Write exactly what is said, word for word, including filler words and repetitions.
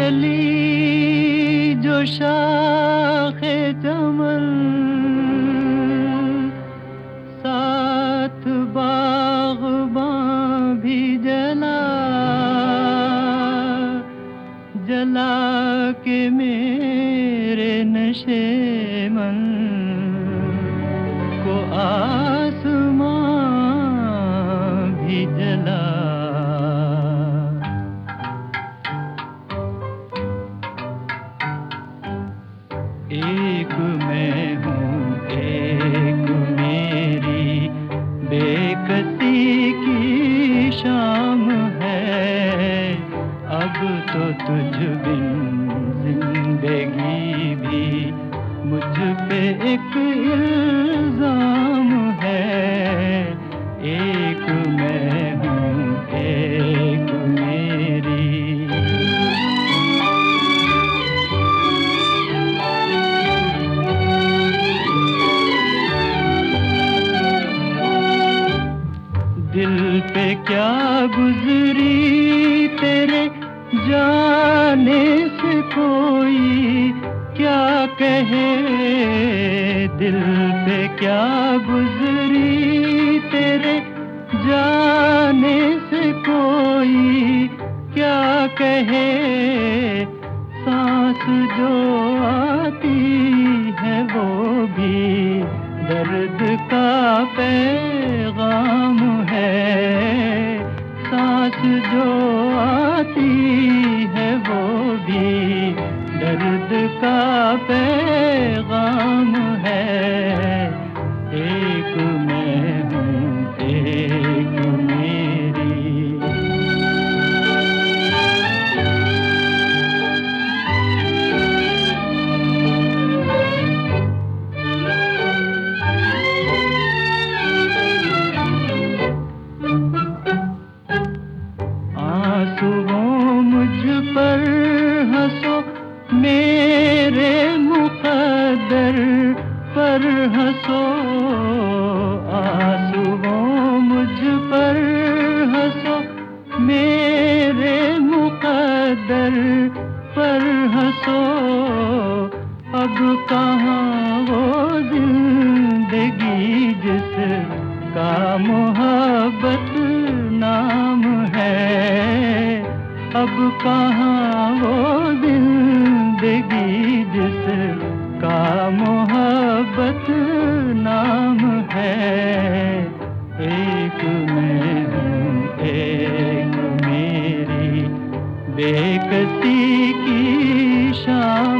जली जो शाखे चमन, साथ बाग़बां भी जला, जला के मेरे नशे मन को आसमां भी जला। एक मैं हूँ एक मेरी बेकसी की शाम है, अब तो तुझ बिन जिंदगी भी मुझ पे एक इल्जाम है। एक मैं हूँ एक मेरी। दिल पे क्या गुजरी तेरे जाने से कोई क्या कहे, दिल पे क्या गुजरी तेरे जाने से कोई क्या कहे। सांस जो आती है वो भी दर्द का पैगाम है, सांस जो आती है वो भी दर्द का पैगाम है। एक मैं हूँ एक मेरी। आंसुओं मुझ पर हंसो, मेरे मुक़द्दर पर हंसो। आंसुओं मुझ पर हंसो, मेरे मुक़द्दर पर हंसो। अब कहाँ वो जिंदगी जिसका मोहब्बत नाम है, अब कहाँ वो जिंदगी जिसका मोहब्बत नाम है। एक मैं हूँ एक मेरी बेकसी की शाम